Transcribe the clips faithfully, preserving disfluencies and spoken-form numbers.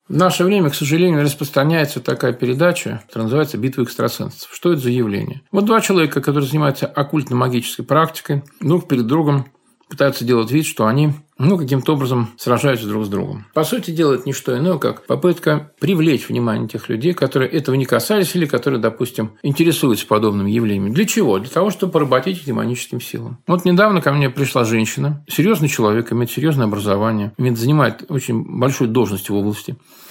В наше время, к сожалению, распространяется такая передача, которая называется «Битва экстрасенсов». Что это за явление? Вот два человека, которые занимаются оккультно-магической практикой, друг перед другом пытаются делать вид, что они ну, каким-то образом сражаются друг с другом. По сути дела, это не что иное, как попытка привлечь внимание тех людей, которые этого не касались или которые, допустим, интересуются подобными явлениями. Для чего? Для того, чтобы поработить демоническим силам. Вот недавно ко мне пришла женщина, серьезный человек, имеет серьезное образование, имеет, занимает очень большую должность в области.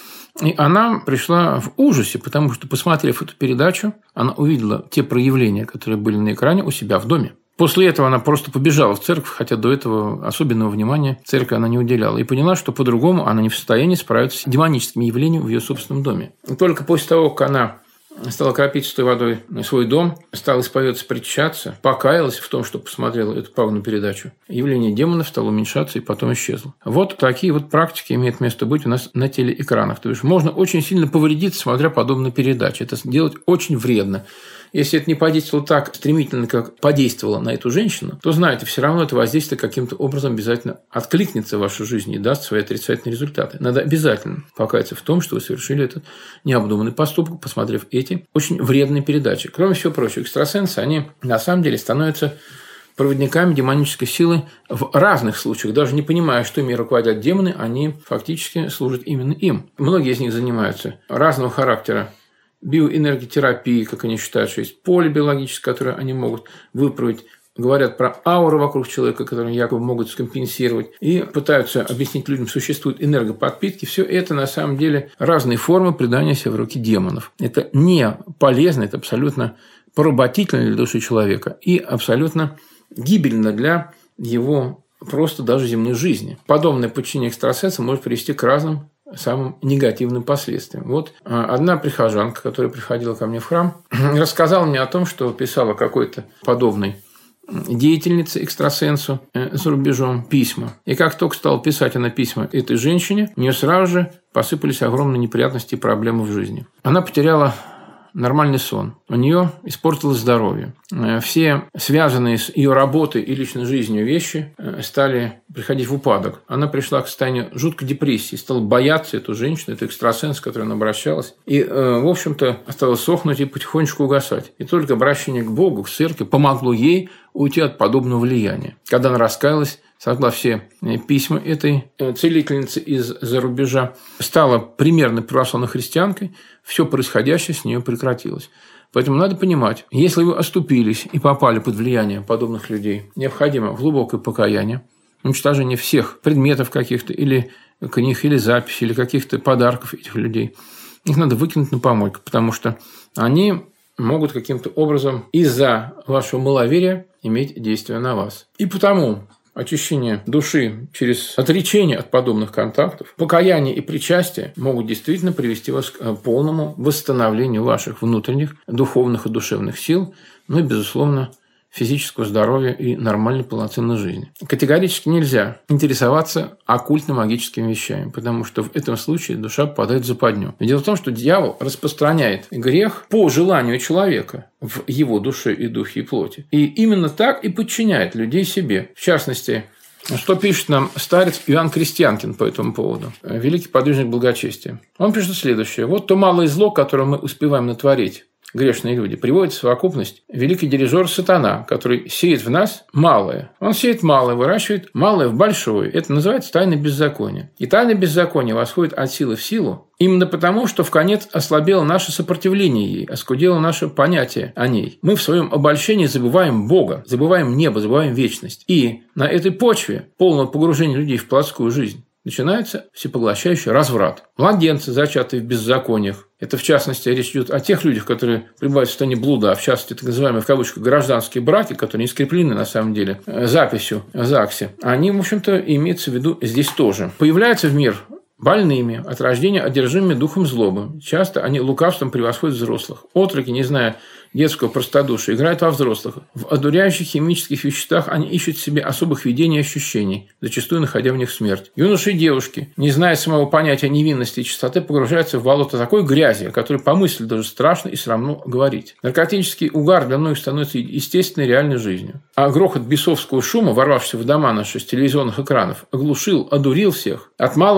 И она пришла в ужасе, потому что, посмотрев эту передачу, она увидела те проявления, которые были на экране у себя в доме. После этого она просто побежала в церковь, хотя до этого особенного внимания церкви она не уделяла. И поняла, что по-другому она не в состоянии справиться с демоническими явлениями в ее собственном доме. И только после того, как она стала кропить святой водой свой дом, стала исповедоваться, причащаться, покаялась в том, что посмотрела эту пагубную передачу, явление демонов стало уменьшаться и потом исчезло. Вот такие вот практики имеют место быть у нас на телеэкранах. То есть можно очень сильно повредиться, смотря подобные передачи. Это делать очень вредно. Если это не подействовало так стремительно, как подействовало на эту женщину, то, знаете, все равно это воздействие каким-то образом обязательно откликнется в вашу жизнь и даст свои отрицательные результаты. Надо обязательно покаяться в том, что вы совершили этот необдуманный поступок, посмотрев эти очень вредные передачи. Кроме всего прочего, экстрасенсы, они на самом деле становятся проводниками демонической силы в разных случаях. Даже не понимая, что ими руководят демоны, они фактически служат именно им. Многие из них занимаются разного характера биоэнерготерапии, как они считают, что есть поле биологическое, которое они могут выправить. Говорят про ауру вокруг человека, которую якобы могут скомпенсировать. И пытаются объяснить людям, существуют энергоподпитки. Все это на самом деле разные формы предания себя в руки демонов. Это не полезно, это абсолютно поработительно для души человека и абсолютно гибельно для его просто даже земной жизни. Подобное подчинение экстрасенсам может привести к разным самым негативным последствиям. Вот одна прихожанка, которая приходила ко мне в храм, рассказала мне о том, что писала какой-то подобной деятельнице, экстрасенсу за рубежом письма. И как только стала писать она письма этой женщине, у нее сразу же посыпались огромные неприятности и проблемы в жизни. Она потеряла нормальный сон. У нее испортилось здоровье. Все связанные с ее работой и личной жизнью вещи стали приходить в упадок. Она пришла к состоянию жуткой депрессии, стала бояться эту женщину, эту экстрасенс, к которой она обращалась. И, в общем-то, стала сохнуть и потихонечку угасать. И только обращение к Богу, к церкви помогло ей уйти от подобного влияния. Когда она раскаялась, сожгла все письма этой целительницы из-за рубежа, стала примерно православной христианкой, все происходящее с нее прекратилось. Поэтому надо понимать, если вы оступились и попали под влияние подобных людей, необходимо глубокое покаяние, уничтожение всех предметов каких-то, или книг, или записей, или каких-то подарков этих людей. Их надо выкинуть на помойку, потому что они могут каким-то образом из-за вашего маловерия иметь действие на вас. И потому очищение души через отречение от подобных контактов, покаяние и причастие могут действительно привести вас к полному восстановлению ваших внутренних духовных и душевных сил, ну и, безусловно, физического здоровья и нормальной полноценной жизни. Категорически нельзя интересоваться оккультно-магическими вещами, потому что в этом случае душа попадает в западню. Дело в том, что дьявол распространяет грех по желанию человека в его душе и духе и плоти. И именно так и подчиняет людей себе. В частности, что пишет нам старец Иоанн Крестьянкин по этому поводу, великий подвижник благочестия. Он пишет следующее. Вот то малое зло, которое мы успеваем натворить, грешные люди, приводит в совокупность великий дирижер сатана, который сеет в нас малое. Он сеет малое, выращивает малое в большое. Это называется тайна беззакония. И тайна беззакония восходит от силы в силу именно потому, что вконец ослабело наше сопротивление ей, оскудело наше понятие о ней. Мы в своем обольщении забываем Бога, забываем небо, забываем вечность. И на этой почве полного погружения людей в плотскую жизнь начинается всепоглощающий разврат. Младенцы, зачатые в беззакониях. Это, в частности, речь идет о тех людях, которые пребывают в состоянии блуда, а в частности, так называемые, в кавычках, гражданские браки, которые не скреплены, на самом деле, записью в ЗАГСе. Они, в общем-то, имеются в виду здесь тоже. Появляются в мир больными, от рождения одержимыми духом злобы. Часто они лукавством превосходят взрослых. Отроки, не зная детского простодушия, играют во взрослых. В одуряющих химических веществах они ищут в себе особых видений и ощущений, зачастую находя в них смерть. Юноши и девушки, не зная самого понятия невинности и чистоты, погружаются в болото такой грязи, о которой помыслить даже страшно и срамно говорить. Наркотический угар для многих становится естественной реальной жизнью. А грохот бесовского шума, ворвавшийся в дома наши с телевизионных экранов, оглушил, одурил всех. От малого до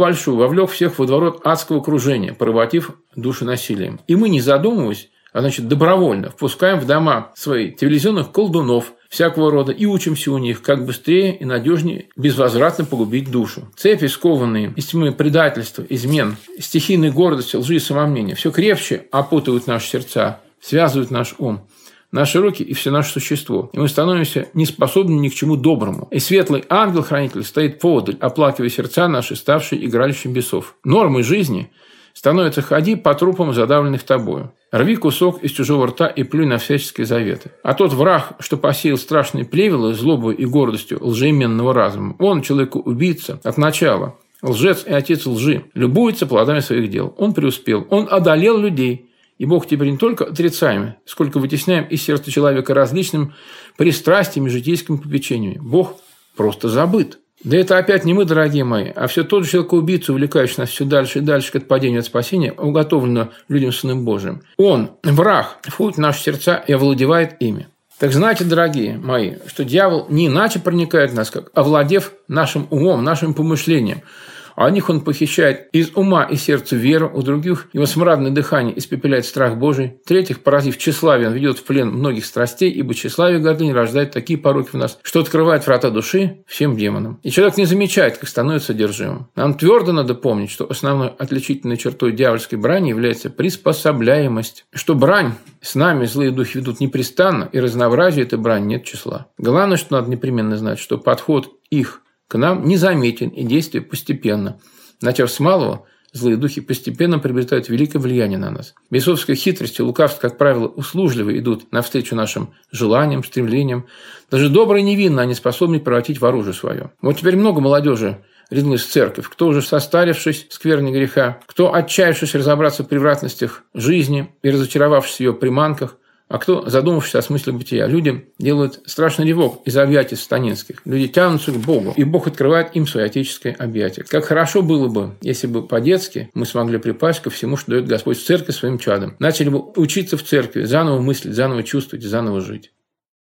большую вовлек всех во дворот адского кружения, поработив души насилием. И мы, не задумываясь, а значит добровольно, впускаем в дома свои телевизионных колдунов всякого рода и учимся у них, как быстрее и надежнее безвозвратно погубить душу. Цепи, скованные из тьмы предательства, измен, стихийной гордости, лжи и самомнения, все крепче опутывают наши сердца, связывают наш ум, наши руки и все наше существо. И мы становимся неспособны ни к чему доброму. И светлый ангел-хранитель стоит поодаль, оплакивая сердца наши, ставшие игралищем бесов. Нормой жизни становится: ходи по трупам, задавленных тобою. Рви кусок из чужого рта и плюй на всяческие заветы. А тот враг, что посеял страшные плевелы злобой и гордостью лжеименного разума, он, человеку-убийца, от начала, лжец и отец лжи, любуется плодами своих дел. Он преуспел, он одолел людей. И Бог теперь не только отрицаем, сколько вытесняем из сердца человека различным пристрастиями, житейскими попечениями. Бог просто забыт. Да это опять не мы, дорогие мои, а все тот же человек-убийца, увлекающий нас все дальше и дальше к отпадению от спасения, уготовленного людям Сыном Божиим. Он, враг, входит в наши сердца и овладевает ими. Так знайте, дорогие мои, что дьявол не иначе проникает в нас, как овладев нашим умом, нашим помышлением. А у них он похищает из ума и сердца веру, у других его смрадное дыхание испепеляет страх Божий, третьих, поразив тщеславие, он ведет в плен многих страстей, ибо тщеславие и гордыня рождает такие пороки в нас, что открывает врата души всем демонам. И человек не замечает, как становится одержимым. Нам твердо надо помнить, что основной отличительной чертой дьявольской брани является приспособляемость, что брань с нами злые духи ведут непрестанно, и разнообразия этой брани нет числа. Главное, что надо непременно знать, что подход их к нам незаметен и действие постепенно. Начав с малого, злые духи постепенно приобретают великое влияние на нас. Бесовская хитрость и лукавство, как правило, услужливо идут навстречу нашим желаниям, стремлениям. Даже добро и невинно они способны превратить в оружие свое. Вот теперь много молодежи ринулась в церковь, кто уже состарившись в скверне греха, кто, отчаявшись разобраться в превратностях жизни и разочаровавшись в ее приманках, а кто, задумавшись о смысле бытия. Люди делают страшный рывок из объятий сатанинских. Люди тянутся к Богу, и Бог открывает им свое отеческое объятие. Как хорошо было бы, если бы по-детски мы смогли припасть ко всему, что дает Господь в церкви своим чадам. Начали бы учиться в церкви, заново мыслить, заново чувствовать, заново жить.